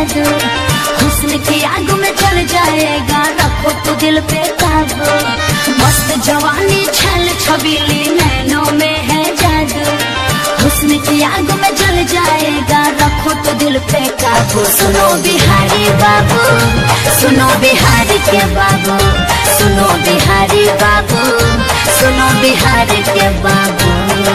जादू, हुस्न की आग में जल जाएगा, रखो तो दिल पे काबू। मस्त जवानी छल छबीली नैनों में है जादू, हुस्न की आग में जल जाएगा, रखो तो दिल पे काबू। सुनो बिहारी बाबू, सुनो बिहारी के बाबू, सुनो बिहारी बाबू, सुनो बिहारी के बाबू।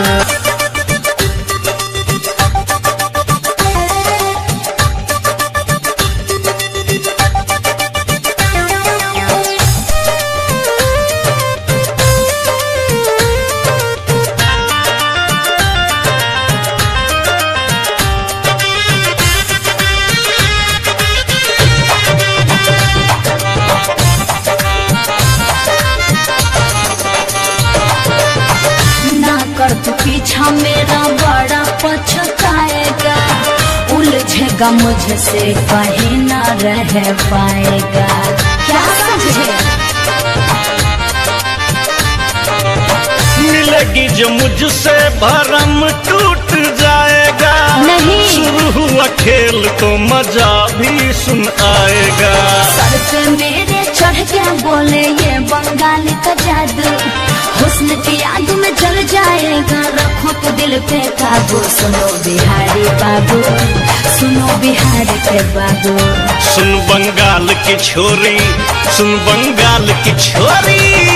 तू पीछा मेरा बड़ा पछताएगा, उलझेगा मुझसे कहीं ना रह पाएगा। क्या समझे? मिलेगी जो मुझसे भरम टूट जाएगा, नहीं शुरू हुआ खेल तो मजा भी सुन आएगा। सर पे मेरे चढ़ के बोले ये बंगाली का जादू, हुस्न की आग में जल जाएगा, रखो तो दिल पे काबू। सुनो बिहारी बाबू, सुनो बिहारी के बाबू। सुन बंगाल की छोरी, सुन बंगाल की छोरी,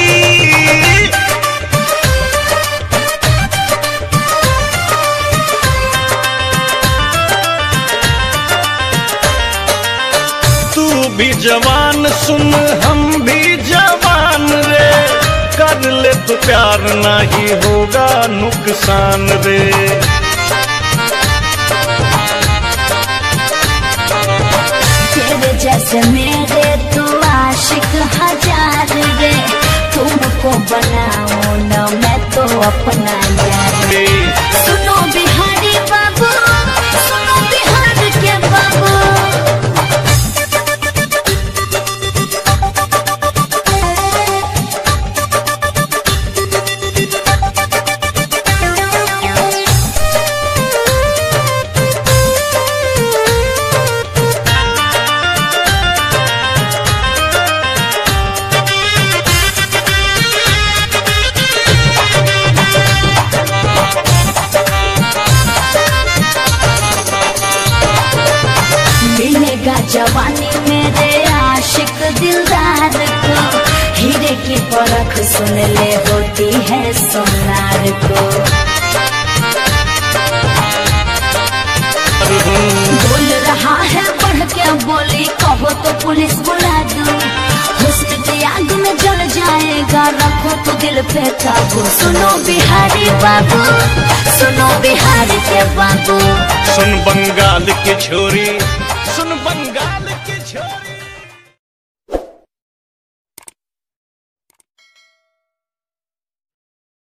तू भी जवान सुन हम भी जवान रे, कर ले तो प्यार नहीं होगा नुकसान रे। तेरे जैसे मेरे तो आशिक हजार रे, तुमको बनाऊं ना मैं तो अपना यार रे। सुनो बिहारी बाबू, सुनो बिहार के बाबू। मिलेगा जवानी मेरे आशिक दिलदार को, हीरे की परख सुन ले होती है सोनार को। बोल रहा है बढ़ के बोली, कहो तो पुलिस बुला दूं, हुस्न की आग में जल जाएगा, रखो तो दिल पे काबू। सुनो बिहारी बाबू, सुनो बिहारी के बाबू। सुन बंगाल की छोरी, सुन बंगाल की छोरी।